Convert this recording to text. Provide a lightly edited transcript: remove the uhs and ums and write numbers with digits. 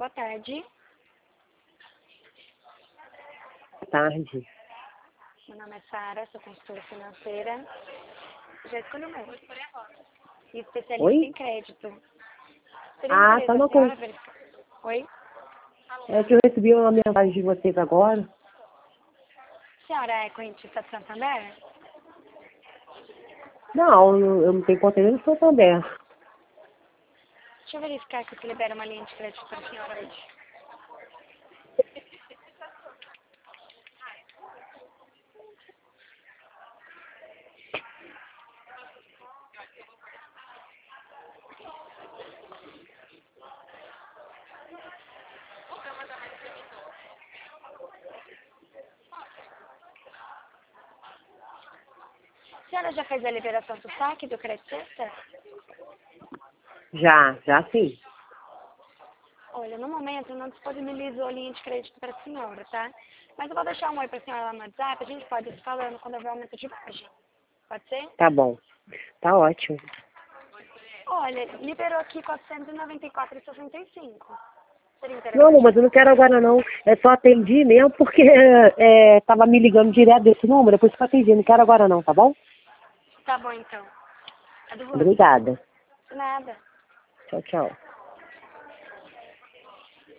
boa tarde. Boa tarde. Meu nome é Sara, sou consultora financeira. Já escolhi o meu. E especialista Oi? em crédito. Seria Ah, interesse tá da no senhora curso. verificar? Oi? É que eu recebi uma mensagem de vocês agora. A senhora é correntista de Santander? Não, eu não tenho conta nem no Santander. Deixa eu verificar aqui se libera uma linha de crédito para a senhora hoje. A senhora já fez a liberação do saque do crédito extra? Já sim. Olha, no momento não disponibilizou a linha de crédito para a senhora, tá? Mas eu vou deixar um oi para a senhora lá no WhatsApp, a gente pode ir se falando quando houver aumento de margem. Pode ser? Tá bom. Tá ótimo. Olha, liberou aqui 494,65. Seria Não, interessante? mas eu não quero agora não. Eu só atendi mesmo porque tava me ligando direto desse número, por isso que eu atendi. Não quero agora não, tá bom? Tá bom, então. É do Rony. Obrigada. Nada. Tchau, tchau.